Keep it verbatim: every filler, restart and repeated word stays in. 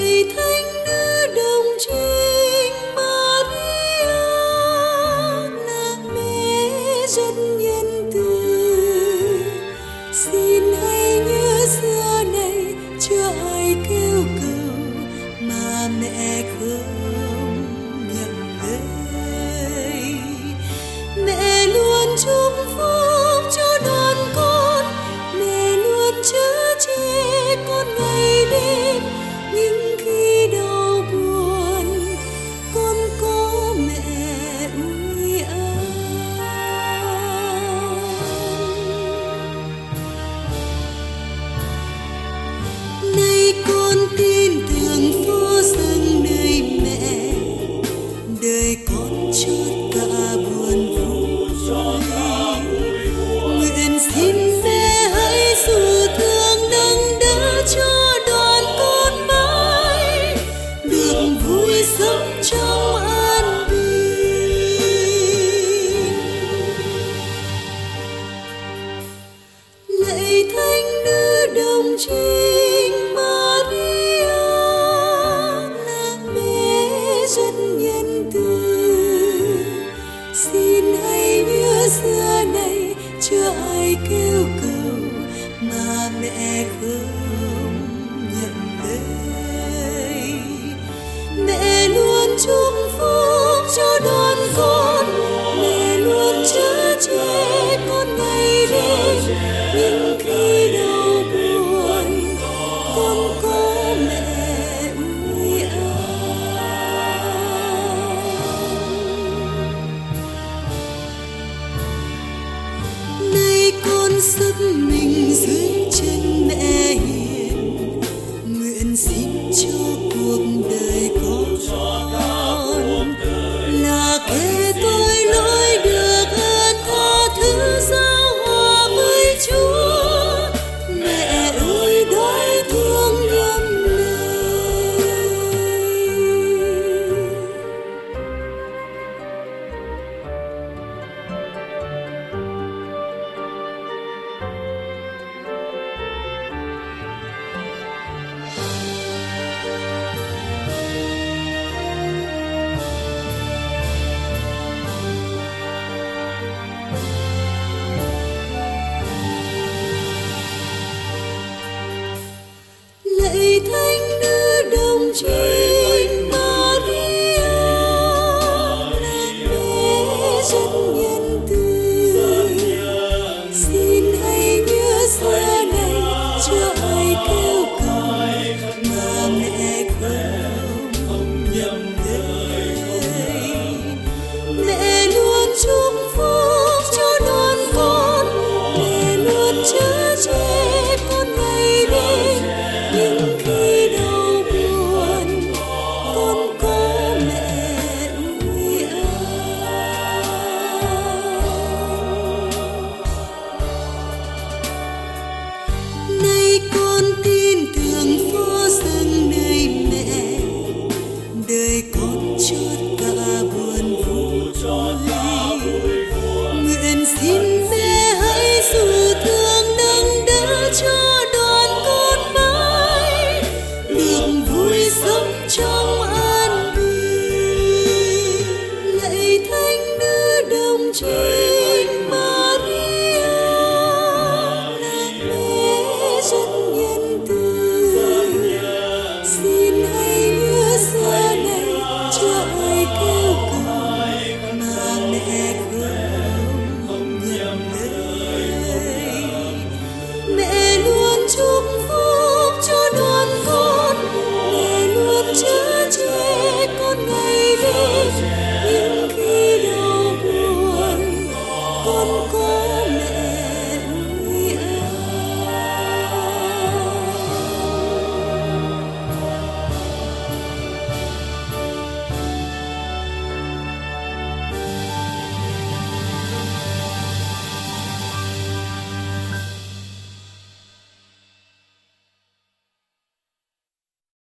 lạy thánh nữ đồng trinh Maria, là mẹ rất nhân từ. Xin hãy nhớ xưa này chưa ai kêu cầu mà mẹ không nhận lời. Mẹ luôn chúc phúc cho đoàn con, mẹ luôn chở che con ngày đêm. Nhưng khi đau buồn con có mẹ ủi an. Nay con tin tưởng phó dâng nơi mẹ, đời con chót cả buồn vui. Nguyện xin mẹ hãy dù thương nâng đỡ cho đoàn con mãi được vui sống trong an bình. Lạy thánh nữ đồng trinh Maria, là mẹ rất nhân từ. Xin hãy nhớ xưa này chưa ai kêu cầu mà mẹ không nhận lời. Mẹ luôn chúc phúc cho đoàn con, mẹ luôn chở che con ngày đêm. Nhưng khi đau buồn con có mẹ ủi an. Nay con sắp mình dưới chân mẹ hiền, nguyện xin cho cuộc đời con là kẻ tội lỗi được ơn tha thứ giao hòa với Chúa. Mẹ ơi đói thương nhầm lời. Lạy thánh nữ đồng trinh